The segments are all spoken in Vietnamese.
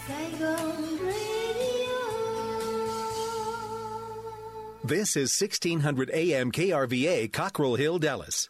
This is 1600 AM KRVA, Cockrell Hill, Dallas.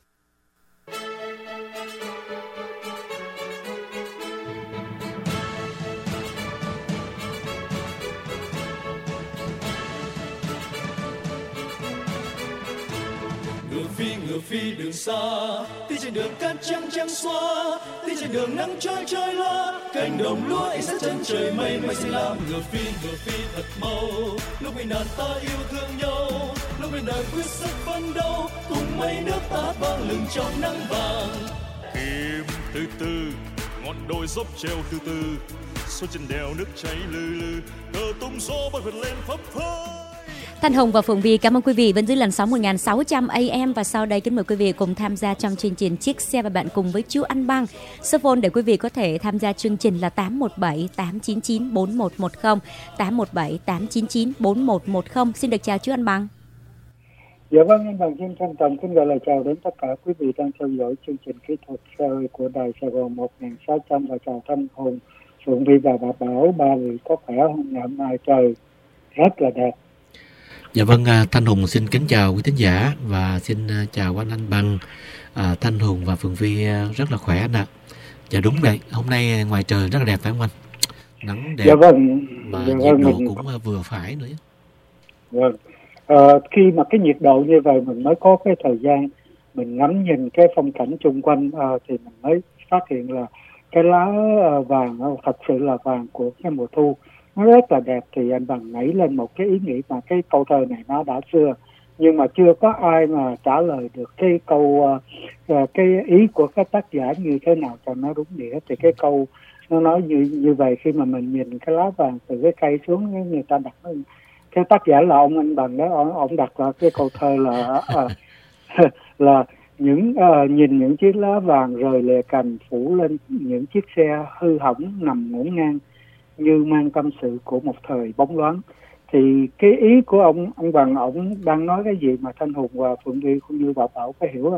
Ngựa phi đường xa, đi trên đường cát trắng trắng xóa, đi trên đường nắng trôi trôi loa, cánh đồng lúa ánh sáng chân trời mây mây xanh lam. Ngựa phi thật mau, lúc bình đàn ta yêu thương nhau, lúc bình đàn quyết sức phấn đấu, cùng mây nước ta vang lừng trong nắng vàng. Kim từ từ, ngọn đồi dốc treo từ từ, xuôi trên đèo nước chảy lừ lừ, cờ tung gió bay vượt lên phấp phới. Thanh Hùng và Phượng Vy cảm ơn quý vị vẫn giữ làn sóng 1600 AM và sau đây kính mời quý vị cùng tham gia trong chương trình Chiếc xe và bạn cùng với chú Anh Băng. Số phone để quý vị có thể tham gia chương trình là 817 899 4110 817 899 4110. Xin được chào chú Anh Băng. Dạ vâng, anh Bằng xin trân trọng kính gửi lời chào đến tất cả quý vị đang theo dõi chương trình kỹ thuật của Đài Sài Gòn 1600 và chào Thanh Hùng, Phượng Vy và bà Bảo. Ba vị có khỏe hôm nay trời rất là đẹp. Dạ vâng, Thanh Hùng xin kính chào quý thính giả và xin chào anh Bằng. Thanh Hùng và Phượng Vy rất là khỏe anh ạ. Dạ đúng vậy, hôm nay ngoài trời rất là đẹp phải không anh? Nắng đẹp. Dạ vâng. Và dạ nhiệt vâng, độ cũng vừa phải nữa. Vâng. Khi mà cái nhiệt độ như vậy mình mới có cái thời gian mình ngắm nhìn cái phong cảnh xung quanh thì mình mới phát hiện là cái lá vàng thật sự là vàng của cái mùa thu. Nó rất là đẹp. Thì anh Bằng nảy lên một cái ý nghĩ mà cái câu thơ này nó đã xưa nhưng mà chưa có ai mà trả lời được cái câu cái ý của các tác giả như thế nào cho nó đúng nghĩa. Thì cái câu nó nói như vậy, khi mà mình nhìn cái lá vàng từ cái cây xuống, người ta đặt cái tác giả là ông Anh Bằng đó, ông đặt là cái câu thơ là là nhìn những chiếc lá vàng rời lìa cành phủ lên những chiếc xe hư hỏng nằm ngổn ngang như mang tâm sự của một thời bóng loáng. Thì cái ý của ông Bằng, ông đang nói cái gì mà Thanh Hùng và Phượng Vy cũng như bà Bảo có hiểu không?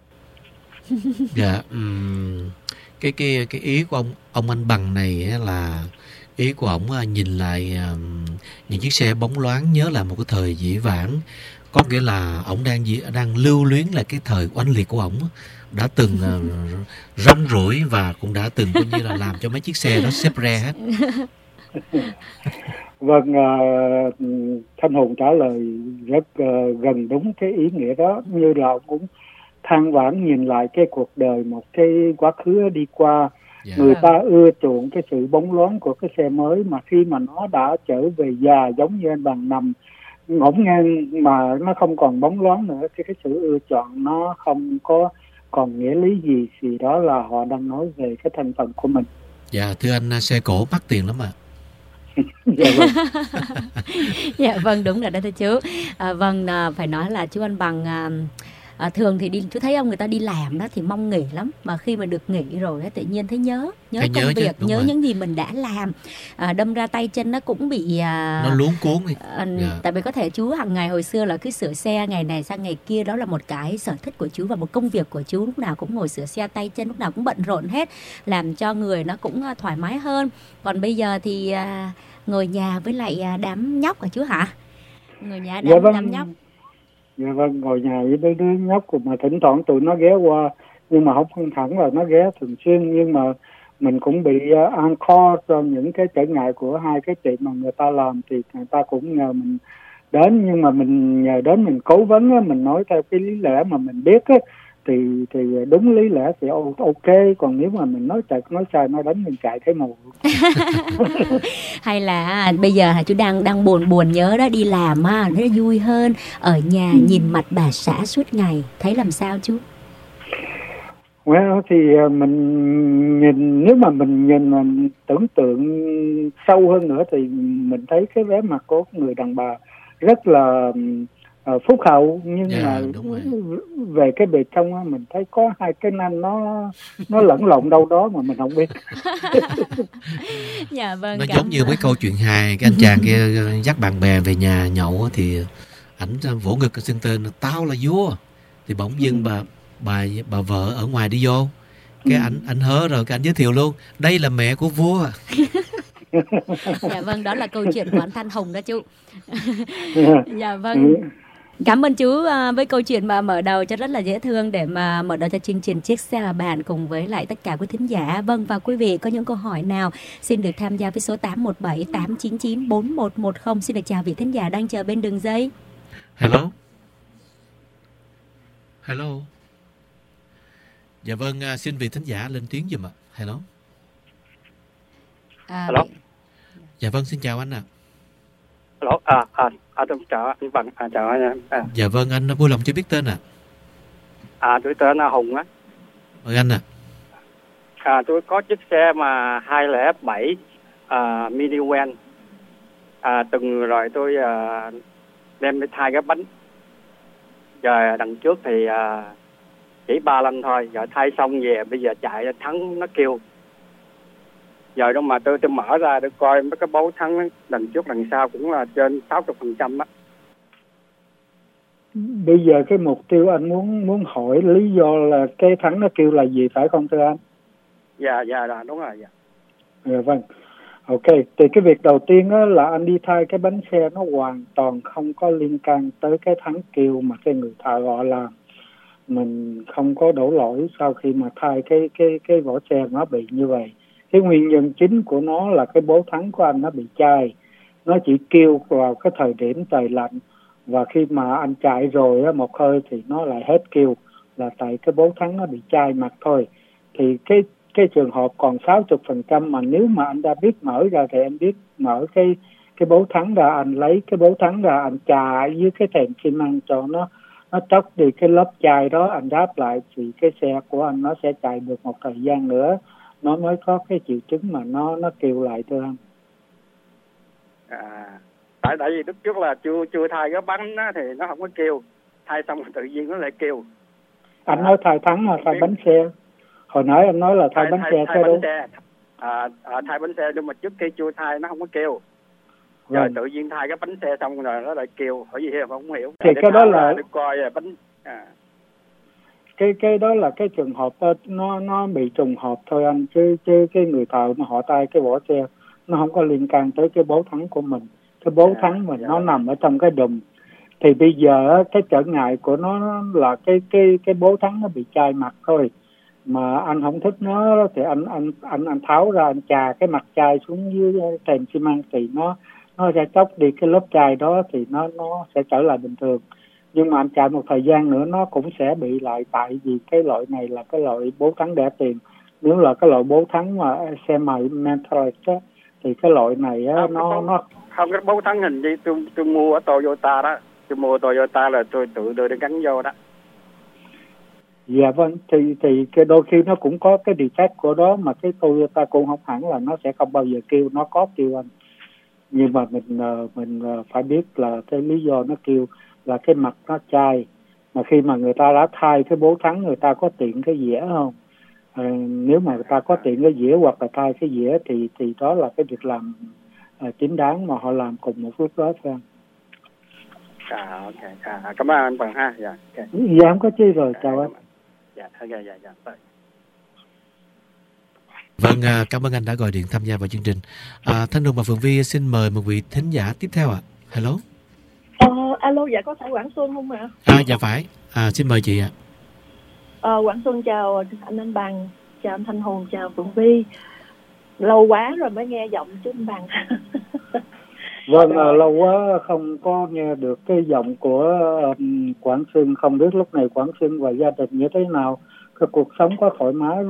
Dạ, cái ý của ông Anh Bằng này là ý của ông nhìn lại những chiếc xe bóng loáng nhớ lại một cái thời dĩ vãng, có nghĩa là ông đang lưu luyến lại cái thời oanh liệt của ông đã từng rong ruổi và cũng đã từng coi như là làm cho mấy chiếc xe đó xếp re hết. Vâng, Thanh Hùng trả lời rất gần đúng cái ý nghĩa đó, như là ông cũng than vãn nhìn lại cái cuộc đời một cái quá khứ đi qua. Người ta ưa chuộng cái sự bóng loáng của cái xe mới, mà khi mà nó đã trở về già giống như anh Bằng nằm ngổn ngang mà nó không còn bóng loáng nữa, cái sự ưa chuộng nó không có còn nghĩa lý gì, thì đó là họ đang nói về cái thân phận của mình. Dạ thưa anh, xe cổ mắc tiền lắm ạ. Dạ vâng. Dạ vâng, đúng rồi đó thưa chú. Vâng, phải nói là chú Anh Bằng thường thì chú thấy ông người ta đi làm đó thì mong nghỉ lắm, mà khi mà được nghỉ rồi tự nhiên thấy nhớ công việc, nhớ những gì mình đã làm, đâm ra tay chân nó cũng bị nó luống cuốn đi. Tại vì có thể chú hàng ngày hồi xưa là cứ sửa xe ngày này sang ngày kia, đó là một cái sở thích của chú và một công việc của chú, lúc nào cũng ngồi sửa xe, tay chân lúc nào cũng bận rộn hết, làm cho người nó cũng thoải mái hơn. Còn bây giờ thì ngồi nhà với lại đám nhóc hả chú hả? Ngồi nhà đám nhóc. Dạ vâng, ngồi nhà với đứa nhóc của mà thỉnh thoảng tụi nó ghé qua, nhưng mà không hẳn là nó ghé thường xuyên, nhưng mà mình cũng bị ăn kho cho những cái trở ngại của hai cái chuyện mà người ta làm, thì người ta cũng nhờ mình đến, nhưng mà mình nhờ đến mình cố vấn á, mình nói theo cái lý lẽ mà mình biết á, thì đúng lý lẽ thì ok, còn nếu mà mình nói sai nó đánh mình chạy thấy mù. Hay là bây giờ chú đang buồn nhớ đó, đi làm nó vui hơn ở nhà nhìn mặt bà xã suốt ngày, thấy làm sao chú? Well, thì mình nhìn, nếu mà mình nhìn mà tưởng tượng sâu hơn nữa thì mình thấy cái vẻ mặt của người đàn bà rất là phúc hậu, nhưng mà về cái bề trong á, mình thấy có hai cái nanh nó lẫn lộn đâu đó mà mình không biết. Dạ vâng. Nó giống như cái câu chuyện hài, cái anh chàng kia dắt bạn bè về nhà nhậu thì ảnh vỗ ngực xưng tên tao là vua, thì bỗng dưng bà vợ ở ngoài đi vô, cái ảnh hớ rồi cái ảnh giới thiệu luôn, đây là mẹ của vua. Dạ vâng, đó là câu chuyện của anh Thanh Hùng đó chú. Dạ vâng. Cảm ơn chú với câu chuyện mà mở đầu cho rất là dễ thương để mà mở đầu cho chương trình Chiếc Xe Là Bạn cùng với lại tất cả quý thính giả. Vâng, và quý vị có những câu hỏi nào xin được tham gia với số 817 899 4110. Xin được chào vị thính giả đang chờ bên đường dây. Hello. Hello. Dạ vâng, xin vị thính giả lên tiếng giùm ạ. Hello. Hello. Dạ vâng, xin chào anh ạ. Hello. Tôi chào anh Bằng. Chào anh. Dạ vâng, anh vui lòng cho biết tên ạ. Tôi tên là Hùng á. Mời anh ạ. Tôi có chiếc xe mà 207 Mini Van. Từng rồi tôi đem đi thay cái bánh. Giờ đằng trước thì chỉ 3 lần thôi. Giờ thay xong về bây giờ chạy thắng nó kêu. Giờ đâu mà tôi mở ra để coi mấy cái bấu thắng đằng trước đằng sau cũng là trên 60% á. Bây giờ cái mục tiêu anh muốn hỏi lý do là cái thắng nó kêu là gì phải không thưa anh? Dạ đúng rồi. Dạ vâng. Ok, thì cái việc đầu tiên đó là anh đi thay cái bánh xe nó hoàn toàn không có liên can tới cái thắng kêu mà cái người thợ gọi là mình không có đổ lỗi sau khi mà thay cái vỏ xe nó bị như vậy. Cái nguyên nhân chính của nó là cái bố thắng của anh nó bị chai. Nó chỉ kêu vào cái thời điểm trời lạnh. Và khi mà anh chạy rồi á, một hơi thì nó lại hết kêu. Là tại cái bố thắng nó bị chai mặt thôi. Thì cái trường hợp còn 60% mà nếu mà anh đã biết mở ra thì anh biết mở cái bố thắng ra, anh lấy cái bố thắng ra, anh chà dưới cái thềm xi măng cho nó tróc đi cái lớp chai đó, anh đáp lại thì cái xe của anh nó sẽ chạy được một thời gian nữa. Nó mới có cái triệu chứng mà nó kêu lại thưa anh. Tại vì lúc trước là chưa thay cái bánh á, thì nó không có kêu. Thay xong tự nhiên nó lại kêu. Anh nói thay thắng là thay bánh xe. Hồi nãy anh nói là thay bánh xe. Thay bánh xe. Thay bánh xe nhưng mà trước khi chưa thay nó không có kêu. Rồi tự nhiên thay cái bánh xe xong rồi nó lại kêu. Hỏi gì mà không hiểu. Thì cái đó là để coi bánh. Cái đó là cái trường hợp nó bị trùng hợp thôi anh, chứ cái người thợ mà họ tay cái vỏ xe nó không có liên can tới cái bố thắng của mình. Cái bố thắng mình nó nằm ở trong cái đùm. Thì bây giờ cái trở ngại của nó là cái bố thắng nó bị chai mặt thôi. Mà anh không thích nó thì anh tháo ra, anh chà cái mặt chai xuống dưới thềm xi măng thì nó sẽ chóc đi cái lớp chai đó thì nó sẽ trở lại bình thường. Nhưng mà anh chạy một thời gian nữa nó cũng sẽ bị lại, tại vì cái loại này là cái loại bố thắng đẻ tiền. Nếu là cái loại bố thắng mà semi metallic á, thì cái loại này á, nó không, cái bố thắng hình như tôi mua ở Toyota đó. Tôi mua Toyota là tôi tự đưa để gắn vô đó. Dạ vâng, thì cái đôi khi nó cũng có cái defect của đó, mà cái Toyota cũng không hẳn là nó sẽ không bao giờ kêu, nó có kêu anh. Nhưng mà mình phải biết là cái lý do nó kêu là cái mặt nó chai. Mà khi mà người ta đã thay cái bố thắng, người ta có tiện cái dĩa không? Nếu mà người ta có tiện cái dĩa hoặc là thay cái dĩa thì đó là cái việc làm chính đáng mà họ làm cùng một lúc đó thôi. Ok. Cảm ơn anh Bằng ha. Dạ. Okay. Dạ không có chi rồi, chào anh. Dạ. Vâng, cảm ơn anh đã gọi điện tham gia vào chương trình. Thanh Hùng và Phượng Vi xin mời một vị thính giả tiếp theo ạ. Hello. Alo, dạ có phải Quảng Xuân không ạ? Dạ phải. Xin mời chị ạ. Quảng Xuân chào anh Bằng, chào anh Thanh Hùng, chào Phượng Vi. Lâu quá rồi mới nghe giọng chú anh Bằng. Vâng, lâu quá không có nghe được cái giọng của Quảng Xuân. Không biết lúc này Quảng Xuân và gia đình như thế nào, cái cuộc sống có thoải mái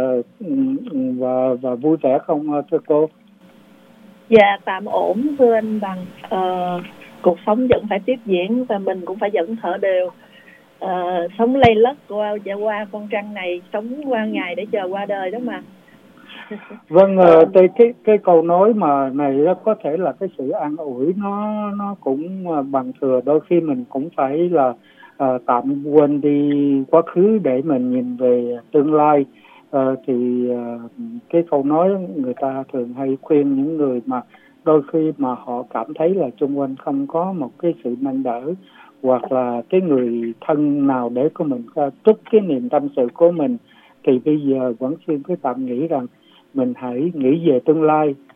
và vui vẻ không thưa cô? Dạ tạm ổn thưa anh Bằng. Cuộc sống vẫn phải tiếp diễn và mình cũng phải vẫn thở đều. Sống lây lất qua con trăng này, sống qua ngày để chờ qua đời đó mà. Vâng, cái câu nói mà này đó có thể là cái sự an ủi, nó cũng bằng thừa. Đôi khi mình cũng phải là tạm quên đi quá khứ để mình nhìn về tương lai. Cái câu nói người ta thường hay khuyên những người mà đôi khi mà họ cảm thấy là xung quanh không có một cái sự nâng đỡ, hoặc là cái người thân nào để của mình trút cái niềm tâm sự của mình, thì bây giờ vẫn xin cứ tạm nghĩ rằng mình hãy nghĩ về tương lai,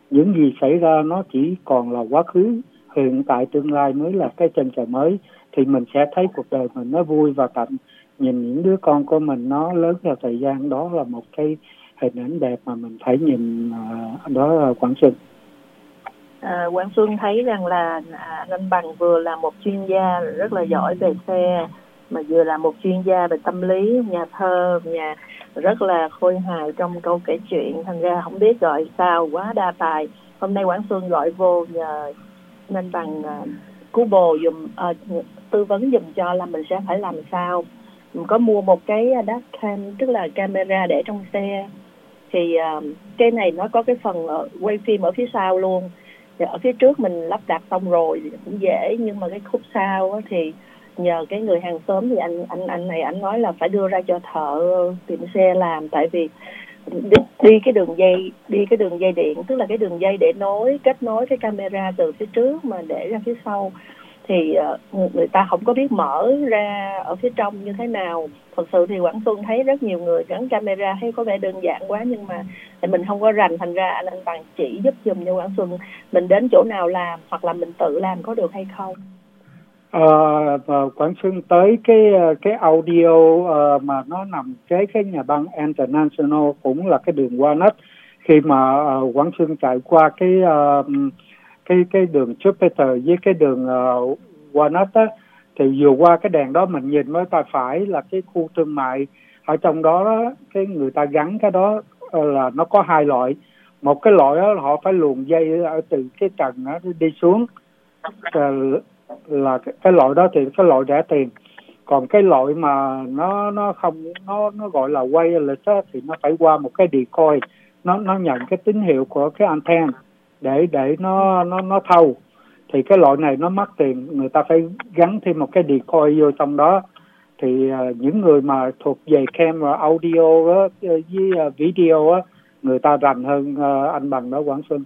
những gì xảy ra nó chỉ còn là quá khứ, hiện tại tương lai mới là cái chân trời mới, thì mình sẽ thấy cuộc đời mình nó vui và cạnh nhìn những đứa con của mình nó lớn theo thời gian. Đó là một cái hình ảnh đẹp mà mình phải nhìn. Đó là Quang Xuân. Quang Xuân thấy rằng là anh Bằng vừa là một chuyên gia rất là giỏi về xe, mà vừa là một chuyên gia về tâm lý, nhà thơ, nhà rất là khôi hài trong câu kể chuyện, thành ra không biết gọi sao, quá đa tài. Hôm nay Quang Xuân gọi vô nhờ anh Bằng cứu bồ dùm, tư vấn dùm cho là mình sẽ phải làm sao. Mình có mua một cái dashcam, tức là camera để trong xe, thì cái này nó có cái phần quay phim ở phía sau luôn. Thì ở phía trước mình lắp đặt xong rồi thì cũng dễ, nhưng mà cái khúc sau thì nhờ cái người hàng xóm thì anh này anh nói là phải đưa ra cho thợ tiệm xe làm, tại vì đi cái đường dây điện, tức là cái đường dây để kết nối cái camera từ phía trước mà để ra phía sau, thì người ta không có biết mở ra ở phía trong như thế nào. Thật sự thì Quảng Xuân thấy rất nhiều người gắn camera thấy có vẻ đơn giản quá, nhưng mà mình không có rành, thành ra anh Bằng chỉ giúp giùm cho Quảng Xuân mình đến chỗ nào làm hoặc là mình tự làm có được hay không. Và Quảng Xuân tới cái audio mà nó nằm cái nhà băng International, cũng là cái đường Walnut. Khi mà Quảng Xuân chạy qua cái đường Jupiter với cái đường Walnut á, thì vừa qua cái đèn đó mình nhìn với tay phải là cái khu thương mại. Ở trong đó cái người ta gắn cái đó là nó có hai loại. Một cái loại đó họ phải luồn dây ở từ cái trần đó đi xuống, là cái loại đó thì cái loại rẻ tiền. Còn cái loại mà nó không, nó gọi là wireless thì nó phải qua một cái decoy, nó nhận cái tín hiệu của cái anten để nó thâu. Thì cái loại này nó mắc tiền, người ta phải gắn thêm một cái decoy vô trong đó. Thì những người mà thuộc về camera audio đó, với video á, người ta rành hơn anh Bằng đó Quảng Xuân.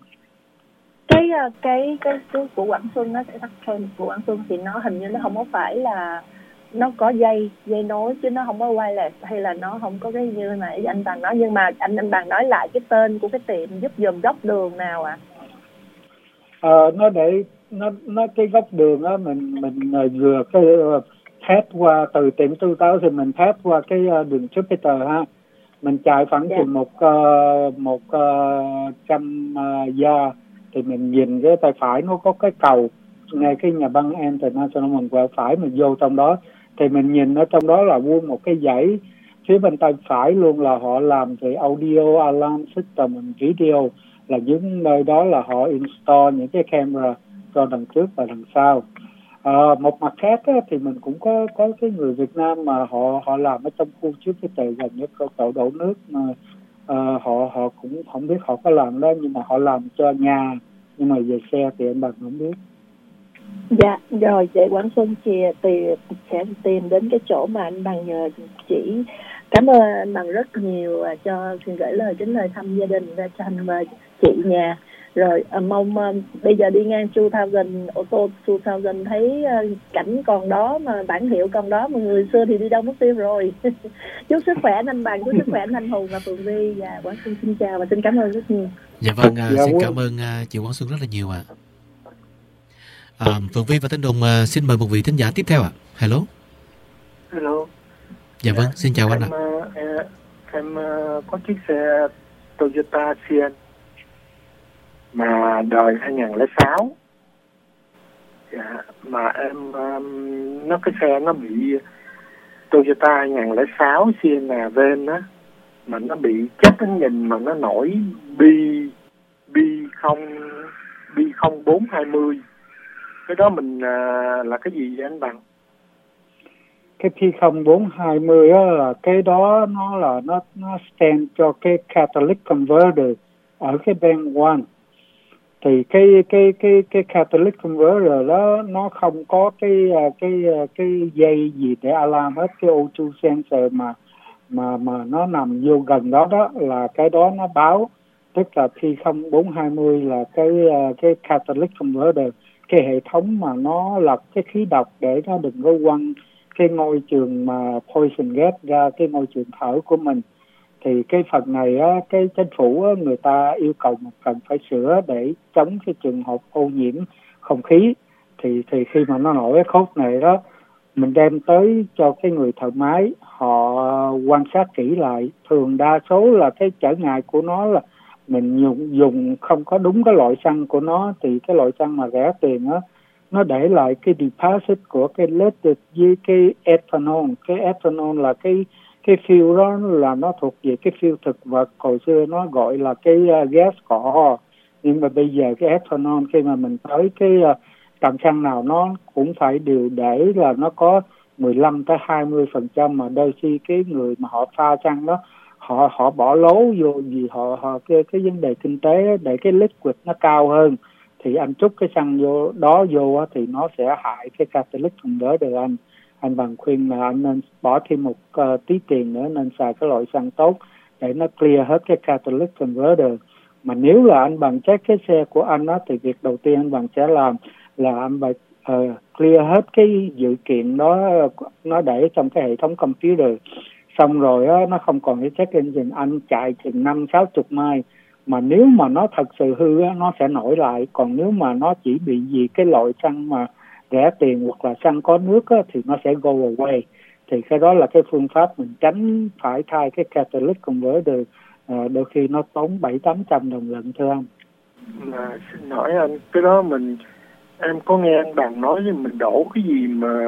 Cái của Quảng Xuân nó sẽ tắt thêm của Quảng Xuân thì nó hình như nó không có phải là nó có dây nối, chứ nó không có wireless, hay là nó không có cái như mà anh Bằng nói. Nhưng mà anh Bằng nói lại cái tên của cái tiệm giúp dùm góc đường nào ạ? Nó để nó cái góc đường á, mình vừa cái test qua từ tiệm tư táo thì mình test qua cái đường Jupiter ha. Mình chạy khoảng chừng một trăm gia thì mình nhìn cái tay phải nó có cái cầu ngay cái nhà băng International, mình quẹo phải mình vô trong đó thì mình nhìn ở trong đó là vuông một cái dãy. Phía bên tay phải luôn là họ làm về audio, alarm system, video, là những nơi đó là họ install những cái camera cho đằng trước và đằng sau. Một mặt khác á, thì mình cũng có cái người Việt Nam mà họ làm ở trong khu trước cái tờ gần nhất cầu đổ nước, mà họ cũng không biết họ có làm đó, nhưng mà họ làm cho nhà, nhưng mà về xe thì anh Bằng không biết. Dạ rồi, chị Quảng Xuân sẽ tìm đến cái chỗ mà anh Bằng nhờ chỉ. Cảm ơn anh Bằng rất nhiều cho xin gửi lời kính lời thăm gia đình ra cho anh và chị nhà. Rồi mong bây giờ đi ngang 2000, ô tô 2000 thấy cảnh còn đó mà bản hiệu còn đó, mà người xưa thì đi đâu mất tiêu rồi. Chúc sức khỏe anh Bằng, chúc sức khỏe anh Hùng và Phượng Vi. Và Quảng Xuân xin chào và xin cảm ơn rất nhiều. Dạ vâng, xin cảm ơn chị Quảng Xuân rất là nhiều ạ. Phượng Vi và Thanh Hùng xin mời một vị thính giả tiếp theo ạ. Hello. Hello. Dạ vâng, xin chào anh ạ. Em có chiếc xe Toyota Sienna mà đời 2006. Dạ, mà em cái xe nó bị Toyota 2006 Sienna Van á, mà nó bị chết ánh nhìn, mà nó nổi B0420. Cái đó mình là cái gì vậy anh Bằng? Cái P0420 á là cái đó nó stand cho cái catalytic converter ở cái band 1. Thì cái catalytic converter đó nó không có cái dây gì để alarm hết. Cái O2 sensor mà nó nằm vô gần đó là cái đó nó báo, tức là P0420 là cái catalytic converter, cái hệ thống mà nó lọc cái khí độc để nó đừng có quăng cái môi trường mà poison gas ra cái môi trường thở của mình. Thì cái phần này á, cái chính phủ á, người ta yêu cầu mình cần phải sửa để chống cái trường hợp ô nhiễm không khí. Thì khi mà nó nổi cái khốt này đó, mình đem tới cho cái người thợ máy họ quan sát kỹ lại. Thường đa số là cái trở ngại của nó là mình dùng không có đúng cái loại xăng của nó. Thì cái loại xăng mà rẻ tiền á, nó để lại cái deposit của cái lead với cái ethanol. Cái ethanol là cái fuel đó là nó thuộc về cái fuel thực vật, hồi xưa nó gọi là cái gas cọ ho. Nhưng mà bây giờ cái ethanol khi mà mình tới cái trạm xăng nào nó cũng phải đều để là nó có 15-20%, mà đôi khi cái người mà họ pha xăng đó họ bỏ lố vô vì họ cái vấn đề kinh tế để cái liquid nó cao hơn, thì anh trút cái xăng vô thì nó sẽ hại cái catalytic converter. Anh bằng khuyên là anh nên bỏ thêm một tí tiền nữa, nên xài cái loại xăng tốt để nó clear hết cái catalytic converter. Mà nếu là anh bằng check cái xe của anh đó, thì việc đầu tiên anh bằng sẽ làm là anh phải clear hết cái dữ kiện đó, nó để trong cái hệ thống computer. Xong rồi á, nó không còn cái check engine, anh chạy chừng 50-60 mai. Mà nếu mà nó thật sự hư á, nó sẽ nổi lại. Còn nếu mà nó chỉ bị gì cái loại xăng mà rẻ tiền hoặc là xăng có nước á, thì nó sẽ go away. Thì cái đó là cái phương pháp mình tránh phải thay cái catalytic converter. Đôi khi nó tốn 700-800 đồng lần thưa anh. Mà xin hỏi anh, cái đó em có nghe anh Bằng nói với mình đổ cái gì mà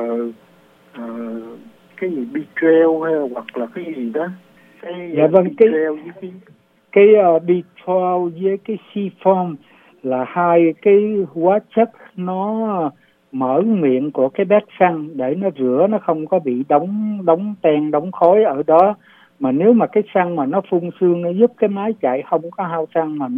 cái gì Bitrel hay hoặc là cái gì đó. Dạ vâng, cái Bitrel với cái C-foam là hai cái hóa chất nó mở miệng của cái bát xăng để nó rửa, nó không có bị đóng ten đóng khói ở đó. Mà nếu mà cái xăng mà nó phun sương, nó giúp cái máy chạy không có hao xăng, mà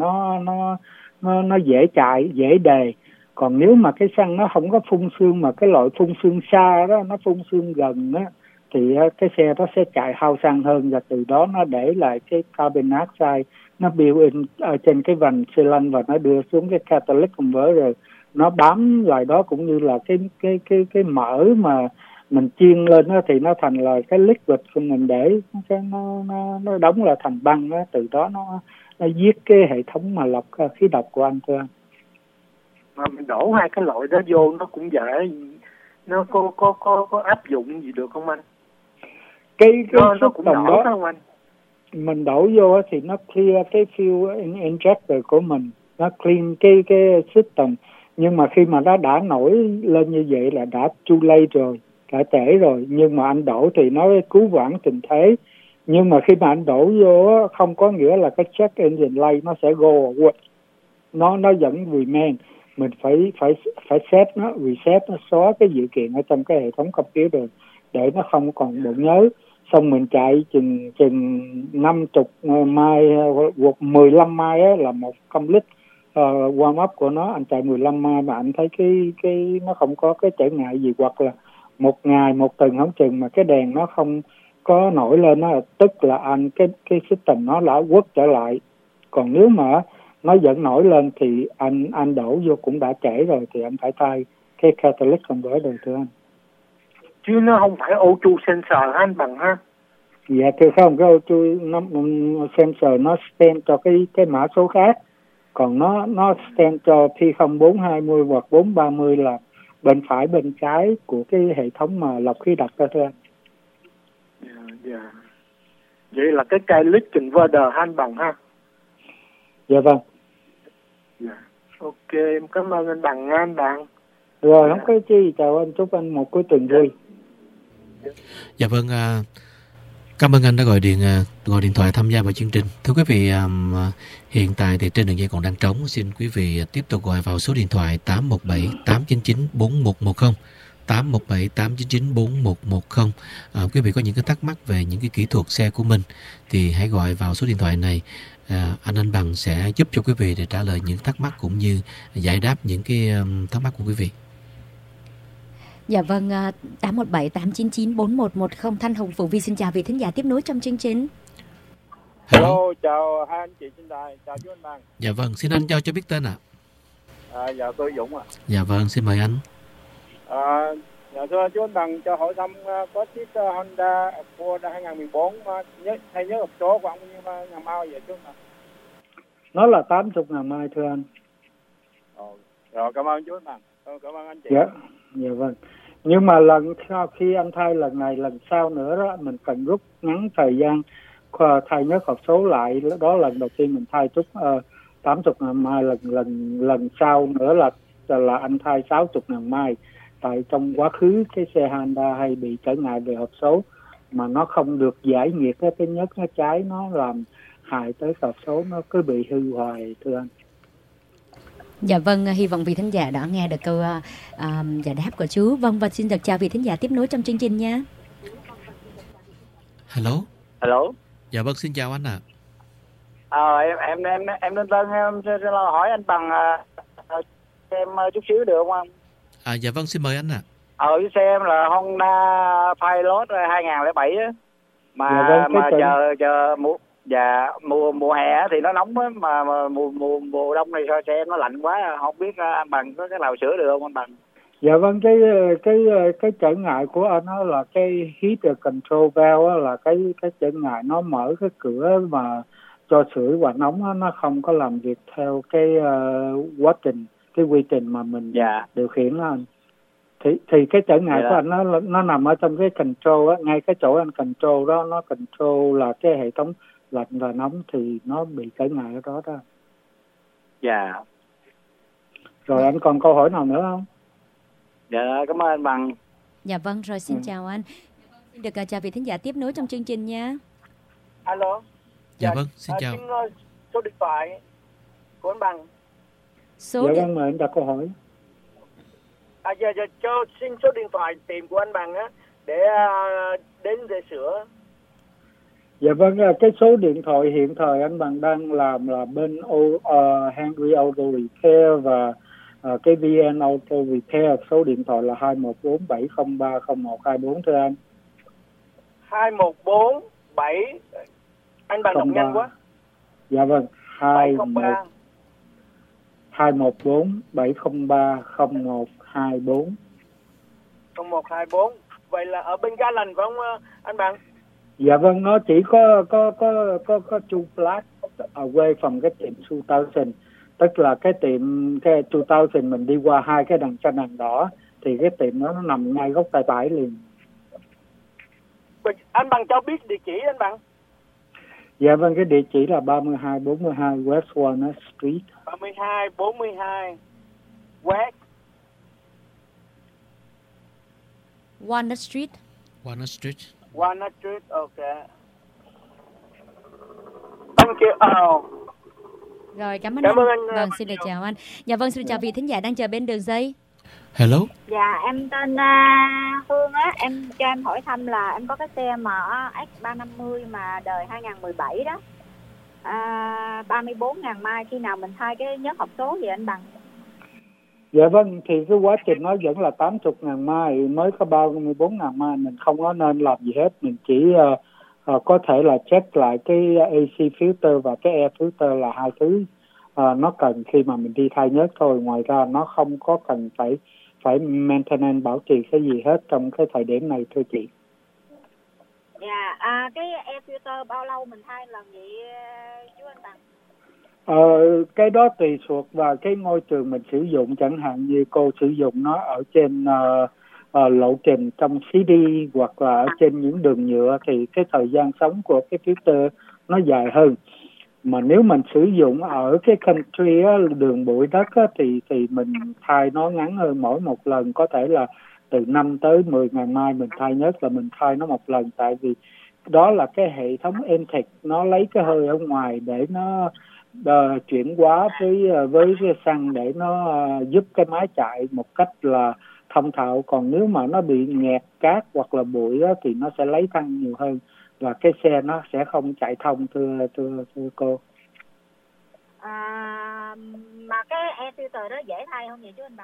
nó dễ chạy, dễ đề. Còn nếu mà cái xăng nó không có phun sương, mà cái loại phun sương xa đó, nó phun sương gần á, thì cái xe đó sẽ chạy hao xăng hơn, và từ đó nó để lại cái carbon dioxide, nó build in ở trên cái vành xi lanh và nó đưa xuống cái catalytic converter, nó bám lại đó, cũng như là cái mỡ mà mình chiên lên đó, thì nó thành là cái liquid của mình để nó đóng là thành băng đó, từ đó nó giết cái hệ thống mà lọc khí độc của anh thưa anh. Mà mình đổ hai cái loại đó vô nó cũng dễ, nó có áp dụng gì được không anh? Cái nó cũng đổ đó không anh? Mình đổ vô thì nó clear cái fuel injector của mình, nó clean cái system. Nhưng mà khi mà nó đã nổi lên như vậy là đã too late rồi, đã trễ rồi. Nhưng mà anh đổ thì nó cứu vãn tình thế. Nhưng mà khi mà anh đổ vô không có nghĩa là cái check engine light nó sẽ go away, nó vẫn remain. Mình phải set nó, reset nó, xóa cái dữ kiện ở trong cái hệ thống computer để nó không còn bộ nhớ. Xong mình chạy chừng 50 mai hoặc 15 mai á, là một complete warm up của nó. Anh chạy 15 mai mà anh thấy cái nó không có cái trở ngại gì, hoặc là một ngày một tuần không chừng mà cái đèn nó không có nổi lên đó, tức là anh cái system nó đã quất trở lại. Còn nếu mà nó vẫn nổi lên thì anh đổ vô cũng đã trễ rồi, thì anh phải thay cái catalytic converter thưa anh. Chứ nó không phải O2 sensor anh Bằng ha? Dạ thưa không, cái O2 sensor nó stand cho cái mã số khác. Còn nó stand cho P0420 hoặc 430 là bên phải bên trái của cái hệ thống mà lọc khí độc đó thưa anh. Dạ. Vậy là cái catalytic converter anh Bằng ha? Dạ vâng. Dạ. Ok, em cảm ơn anh Bằng nha anh Bằng. Rồi, không có chi, chào anh, chúc anh một cuối tuần vui. Dạ vâng, cảm ơn anh đã gọi điện thoại tham gia vào chương trình. Thưa quý vị, hiện tại thì trên đường dây còn đang trống, xin quý vị tiếp tục gọi vào số điện thoại 817 899 4110. 817 899 4110. Quý vị có những cái thắc mắc về những cái kỹ thuật xe của mình thì hãy gọi vào số điện thoại này. Anh Bằng sẽ giúp cho quý vị để trả lời những thắc mắc cũng như giải đáp những cái thắc mắc của quý vị. Dạ vâng, 817 899 4110. Thanh Hồng Phụng Vi xin chào vị thính giả tiếp nối trong chương trình. Hello, chào hai anh chị trên đài, chào chú anh Bằng. Dạ vâng, xin anh cho biết tên ạ. Dạ tôi Dũng ạ. Dạ vâng, xin mời anh. Dạ thưa chú anh Bằng, cho hỏi thăm có chiếc Honda Accord 2014 thay nhớ hộp số của ông như ngàn mau vậy chú anh Bằng? Nó là 80.000 mai thưa anh. Rồi cảm ơn chú anh Bằng. Cảm ơn anh chị. Dạ vâng. Nhưng mà lần sau khi anh thay lần này, lần sau nữa đó mình cần rút ngắn thời gian thay nhớ hộp số lại. Đó lần đầu tiên mình thay chút 80.000 mai, lần sau nữa là anh thay 60.000 mai. Tại trong quá khứ cái xe Honda hay bị trở ngại về hộp số mà nó không được giải nhiệt, cái nhớt nó cháy, nó làm hại tới hộp số, nó cứ bị hư hoài thưa anh. Dạ vâng, hy vọng vị thính giả đã nghe được câu giải đáp của chú. Vâng, và xin được chào vị thính giả tiếp nối trong chương trình nha. Hello. Dạ vâng, xin chào anh ạ. Em lên tên em sẽ hỏi anh Bằng em chút xíu được không anh? Dạ vâng, xin mời anh ạ. Cái xe em là Honda Pilot 2007 á. Mà chờ mùa hè thì nó nóng á, mà mùa đông này sao xe nó lạnh quá, không biết anh Bằng có cái nào sửa được không anh Bằng? Dạ vâng, cái trở ngại của anh đó là cái heater control valve đó, là cái trở ngại nó mở cái cửa mà cho sưởi và nóng đó, nó không có làm việc theo cái quá trình, cái quy trình mà mình điều khiển đó anh. Thì cái trở ngại của anh nó nằm ở trong cái control á, ngay cái chỗ anh control đó, nó control là cái hệ thống lạnh và nóng thì nó bị trở ngại ở đó đó. Dạ. Rồi anh còn câu hỏi nào nữa không? Dạ, cảm ơn anh Bằng. Dạ vâng, rồi xin chào anh. Được chào vị thính giả tiếp nối trong chương trình nha. Alo. Dạ vâng, xin chào. Xin số điện thoại của anh Bằng. Dạ vâng, mời anh đặt câu hỏi. Cho xin số điện thoại tìm của anh Bằng á để đến để sửa. Dạ vâng, cái số điện thoại hiện thời anh Bằng đang làm là bên Henry Auto Repair và cái VN Auto Repair. Số điện thoại là 214-703-0124 thưa anh. 214-7 anh Bằng đọc nhanh quá. Dạ vâng, 214-703-0124. 0124. Vậy là ở bên Ga Lành phải không anh Bằng? Dạ vâng, nó chỉ có two flat away from cái tiệm 2000. Tức là cái 2000 mình đi qua hai cái đèn xanh đèn đỏ thì cái tiệm nó nằm ngay góc tay phải liền. Anh Bằng cho biết địa chỉ anh Bằng. Dạ vâng, cái địa chỉ là 3242 West Walnut Street. 3242 West Walnut Street. Walnut Street. Walnut Street, okay. Thank you. Rồi, cảm ơn anh. Vâng, xin được chào anh. Dạ vâng, xin chào vị thính giả đang chờ bên đường dây. Hello. Dạ, em tên Hương á. Cho em hỏi thăm là em có cái xe MX350 mà đời 2017 đó. 34.000 mai, khi nào mình thay cái nhớ hộp số gì anh Bằng? Dạ vâng, thì cái quá trình nó vẫn là 80.000 mai, mới có 34.000 mai, mình không có nên làm gì hết, mình chỉ có thể là check lại cái AC filter và cái air filter là hai thứ nó cần khi mà mình đi thay nhớt thôi. Ngoài ra nó không có cần phải maintenance, bảo trì cái gì hết trong cái thời điểm này thưa chị. Dạ, cái air filter bao lâu mình thay lần vậy chú anh Bằng? Cái đó tùy thuộc vào cái môi trường mình sử dụng, chẳng hạn như cô sử dụng nó ở trên lộ trình trong CD hoặc là ở trên những đường nhựa thì cái thời gian sống của cái filter nó dài hơn. Mà nếu mình sử dụng ở cái country á, đường bụi đất á, thì mình thay nó ngắn hơn, mỗi một lần có thể là từ 5 tới 10.000 mai mình thay nhớt là mình thay nó một lần, tại vì đó là cái hệ thống intake, nó lấy cái hơi ở ngoài để nó chuyển hóa với cái xăng để nó giúp cái máy chạy một cách là thông thạo. Còn nếu mà nó bị nghẹt cát hoặc là bụi đó, thì nó sẽ lấy xăng nhiều hơn và cái xe nó sẽ không chạy thông thưa cô. Mà cái air filter đó dễ thay không vậy chú anh Bằng?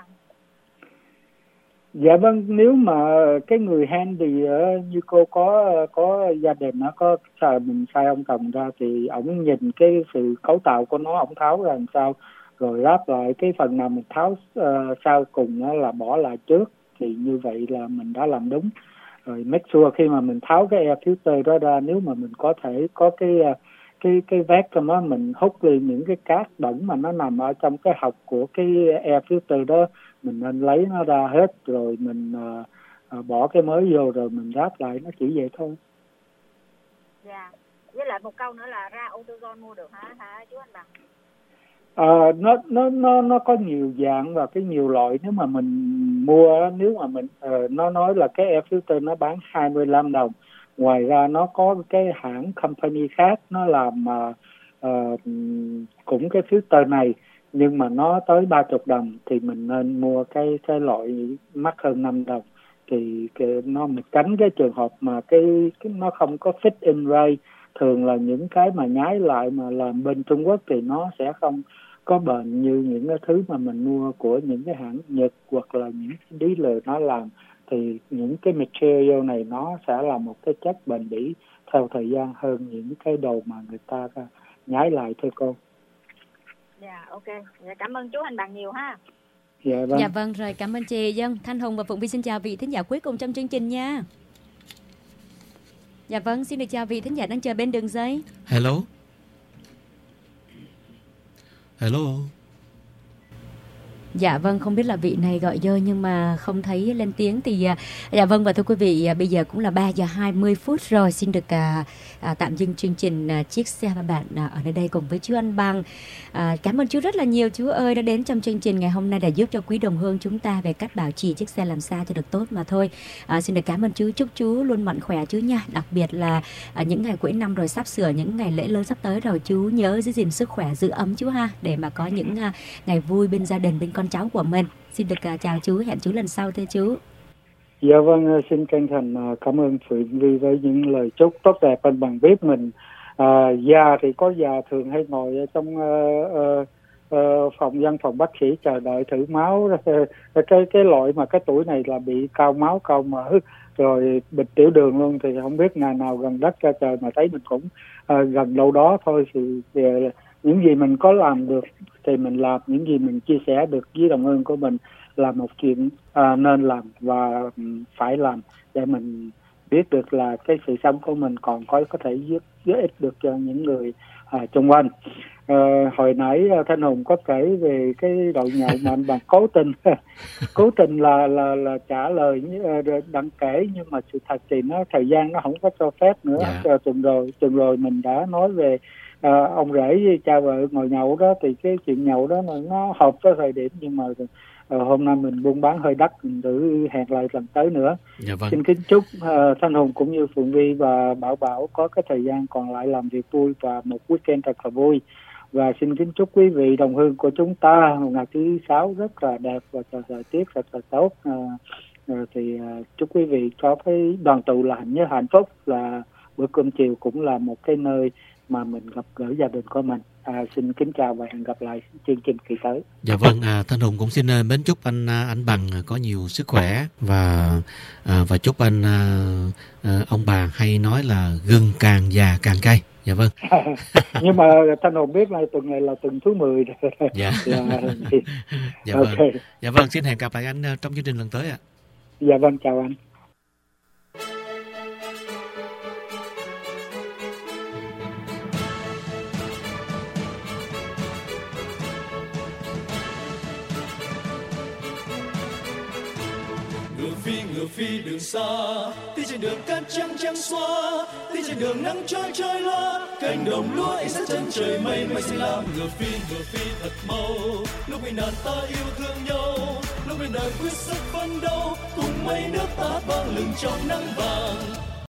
Dạ vâng, nếu mà cái người handy như cô có gia đình nó có mình sai ông Tòng ra thì ổng nhìn cái sự cấu tạo của nó, ổng tháo ra làm sao rồi ráp lại cái phần nào mình tháo sau cùng là bỏ lại trước thì như vậy là mình đã làm đúng. Rồi make sure khi mà mình tháo cái air filter đó ra, nếu mà mình có thể có cái vét trong đó, mình hút đi những cái cát bẩn mà nó nằm ở trong cái hộc của cái air filter đó, mình nên lấy nó ra hết, rồi mình bỏ cái mới vô, rồi mình ráp lại, nó chỉ vậy thôi. Dạ. Với lại một câu nữa là ra AutoZone mua được hả chú anh Bằng? Nó có nhiều dạng và cái nhiều loại. Nếu mà mình mua, nếu mà mình nó nói là cái air filter nó bán 25 đồng. Ngoài ra nó có cái hãng company khác nó làm cũng cái filter này, nhưng mà nó tới 30 đồng, thì mình nên mua cái loại mắc hơn 5 đồng. Thì nó mình tránh cái trường hợp mà cái nó không có fit in right. Thường là những cái mà nhái lại mà làm bên Trung Quốc thì nó sẽ không có bền như những cái thứ mà mình mua của những cái hãng Nhật hoặc là những dealer nó làm. Thì những cái material này nó sẽ là một cái chất bền bỉ theo thời gian hơn những cái đồ mà người ta nhái lại thôi cô. Dạ, ok. Dạ, cảm ơn chú Hành Bằng nhiều ha. Dạ vâng, rồi cảm ơn chị. Dân Thanh Hùng và Phụng Vi xin chào vị thính giả cuối cùng trong chương trình nha. Dạ vâng, xin được chào vị thính giả đang chờ bên đường dây. Hello. Dạ vâng, không biết là vị này gọi vô nhưng mà không thấy lên tiếng thì dạ vâng, và thưa quý vị, bây giờ cũng là 3 giờ 20 phút rồi. Xin được tạm dừng chương trình Chiếc Xe Ba Bạn ở nơi đây cùng với chú Anh Bằng. Cảm ơn chú rất là nhiều chú ơi, đã đến trong chương trình ngày hôm nay để giúp cho quý đồng hương chúng ta về cách bảo trì chiếc xe làm sao cho được tốt mà thôi. Xin được cảm ơn chú, chúc chú luôn mạnh khỏe chú nha. Đặc biệt là những ngày cuối năm rồi, sắp sửa những ngày lễ lớn sắp tới rồi, chú nhớ giữ gìn sức khỏe, giữ ấm chú ha, để mà có những ngày vui bên gia đình, bên con cháu của mình. Xin được chào chú, hẹn chú lần sau thưa chú. Dạ vâng, xin chân thành cảm ơn Phượng Vi với những lời chúc tốt đẹp. Anh Bằng biết mình già thì có già thường hay ngồi ở trong văn phòng bác sĩ chờ đợi thử máu. Cái loại mà cái tuổi này là bị cao máu, cao mỡ, rồi bệnh tiểu đường luôn, thì không biết ngày nào gần đất ra trời mà thấy mình cũng gần đâu đó thôi. Thì những gì mình có làm được thì mình làm, những gì mình chia sẻ được với đồng hương của mình là một chuyện nên làm và phải làm, để mình biết được là cái sự sống của mình còn có thể giúp ích được cho những người xung quanh. Hồi nãy Thanh Hùng có kể về cái đội nhậu mà anh Bằng cố tình là trả lời đặng kể, nhưng mà sự thật thì thời gian nó không có cho phép nữa. Tuần rồi mình đã nói về ông rể với cha vợ ngồi nhậu đó, thì cái chuyện nhậu đó nó hợp với thời điểm, nhưng mà hôm nay mình buôn bán hơi đắt, mình thử hẹn lại lần tới nữa. Dạ vâng. Xin kính chúc Thanh Hùng cũng như Phượng Vi và Bảo có cái thời gian còn lại làm việc vui và một weekend thật là vui. Và xin kính chúc quý vị đồng hương của chúng ta một ngày thứ 6 rất là đẹp và thời tiết rất là tốt. Thì chúc quý vị có cái đoàn tụ là hạnh phúc, là bữa cơm chiều cũng là một cái nơi mà mình gặp gỡ gia đình của mình. Xin kính chào và hẹn gặp lại chương trình kỳ tới. Dạ vâng, Thanh Hùng cũng xin mến chúc anh Bằng có nhiều sức khỏe và chúc anh ông bà hay nói là gừng càng già càng cay. Dạ vâng. Nhưng mà Thanh Hùng biết là tuần này là tuần thứ 10 rồi. Dạ. Dạ okay. Vâng. Dạ vâng, xin hẹn gặp lại anh trong chương trình lần tới ạ. Dạ vâng, chào anh. Ngựa phi đường xa, đi trên đường cát trắng xóa, đi trên đường nắng trôi loa, cánh đồng lúa ấy sát chân trời mây xanh lam. Ngựa phi thật mau, lúc ngày nào ta yêu thương nhau, lúc ngày đời quyết sức phấn đấu, cùng mây nước ta vang lừng trong nắng vàng.